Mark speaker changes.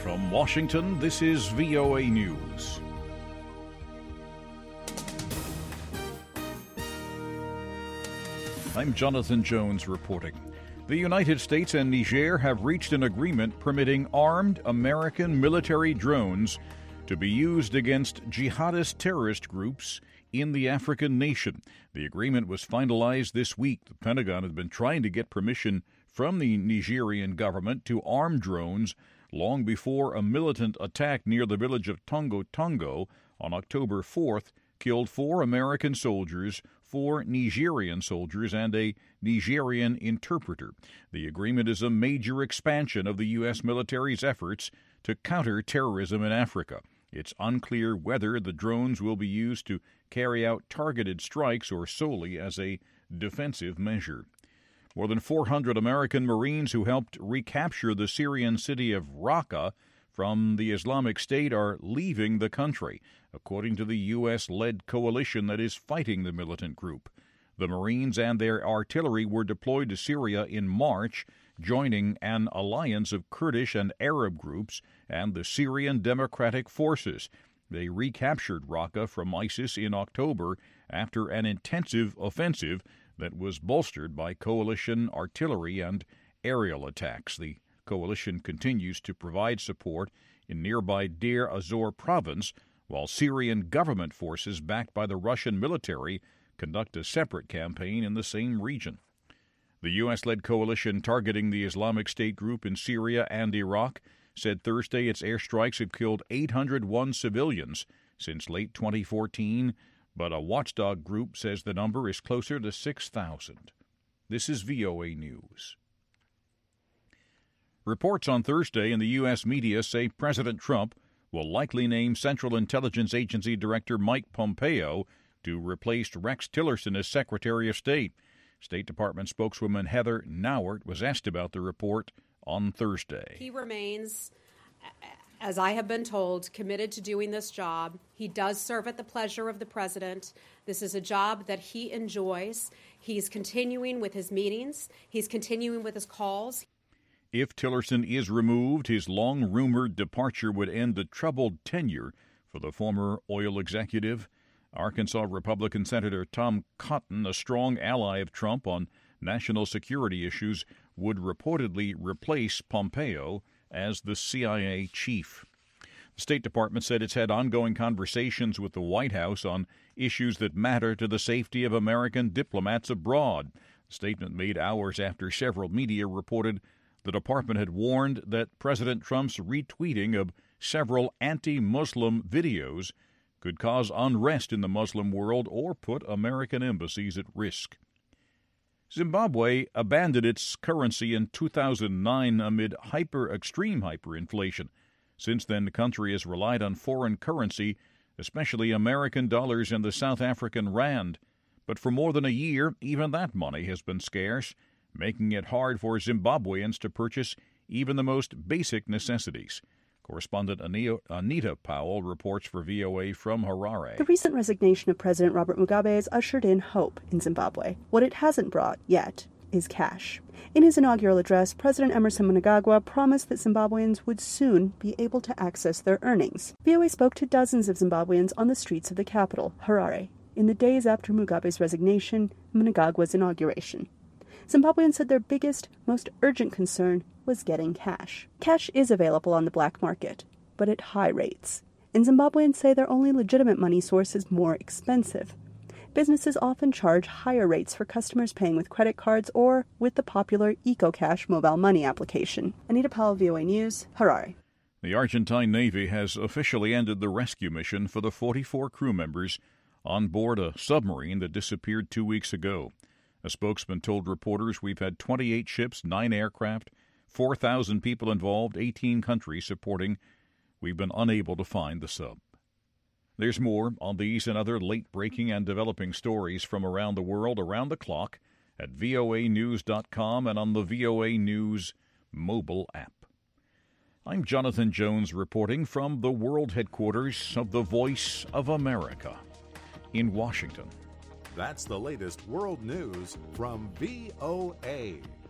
Speaker 1: From Washington, this is VOA News. I'm Jonathan Jones reporting. The United States and Niger have reached an agreement permitting armed American military drones to be used against jihadist terrorist groups in the African nation. The agreement was finalized this week. The Pentagon has been trying to get permission from the Nigerian government to arm drones long before a militant attack near the village of Tongo Tongo on October 4th killed 4 American soldiers, 4 Nigerian soldiers, and a Nigerian interpreter. The agreement is a major expansion of the U.S. military's efforts to counter terrorism in Africa. It's unclear whether the drones will be used to carry out targeted strikes or solely as a defensive measure. More than 400 American Marines who helped recapture the Syrian city of Raqqa from the Islamic State are leaving the country, according to the U.S.-led coalition that is fighting the militant group. The Marines and their artillery were deployed to Syria in March, joining an alliance of Kurdish and Arab groups and the Syrian Democratic Forces. They recaptured Raqqa from ISIS in October after an intensive offensive that was bolstered by coalition artillery and aerial attacks. The coalition continues to provide support in nearby Deir ez-Zor province, while Syrian government forces backed by the Russian military conduct a separate campaign in the same region. The U.S.-led coalition targeting the Islamic State group in Syria and Iraq said Thursday its airstrikes have killed 801 civilians since late 2014, but a watchdog group says the number is closer to 6,000. This is VOA News. Reports on Thursday in the U.S. media say President Trump will likely name Central Intelligence Agency Director Mike Pompeo to replace Rex Tillerson as Secretary of State. State Department spokeswoman Heather Nauert was asked about the report on Thursday.
Speaker 2: He remains, as I have been told, committed to doing this job. He does serve at the pleasure of the president. This is a job that he enjoys. He's continuing with his meetings. He's continuing with his calls.
Speaker 1: If Tillerson is removed, his long-rumored departure would end the troubled tenure for the former oil executive. Arkansas Republican Senator Tom Cotton, a strong ally of Trump on national security issues, would reportedly replace Pompeo as the CIA chief. The State Department said it's had ongoing conversations with the White House on issues that matter to the safety of American diplomats abroad. The statement made hours after several media reported the department had warned that President Trump's retweeting of several anti-Muslim videos could cause unrest in the Muslim world or put American embassies at risk. Zimbabwe abandoned its currency in 2009 amid extreme hyperinflation. Since then, the country has relied on foreign currency, especially American dollars and the South African rand. But for more than a year, even that money has been scarce, making it hard for Zimbabweans to purchase even the most basic necessities. Correspondent Anita Powell reports for VOA from Harare.
Speaker 3: The recent resignation of President Robert Mugabe has ushered in hope in Zimbabwe. What it hasn't brought yet is cash. In his inaugural address, President Emmerson Mnangagwa promised that Zimbabweans would soon be able to access their earnings. VOA spoke to dozens of Zimbabweans on the streets of the capital, Harare, in the days after Mugabe's resignation and Mnangagwa's inauguration. Zimbabweans said their biggest, most urgent concern was getting cash. Cash is available on the black market, but at high rates. And Zimbabweans say their only legitimate money source is more expensive. Businesses often charge higher rates for customers paying with credit cards or with the popular EcoCash mobile money application. Anita Powell, VOA News, Harare.
Speaker 1: The Argentine Navy has officially ended the rescue mission for the 44 crew members on board a submarine that disappeared 2 weeks ago. A spokesman told reporters, "We've had 28 ships, 9 aircraft, 4,000 people involved, 18 countries supporting. We've been unable to find the sub." There's more on these and other late-breaking and developing stories from around the world around the clock at voanews.com and on the VOA News mobile app. I'm Jonathan Jones reporting from the world headquarters of the Voice of America in Washington.
Speaker 4: That's the latest world news from VOA.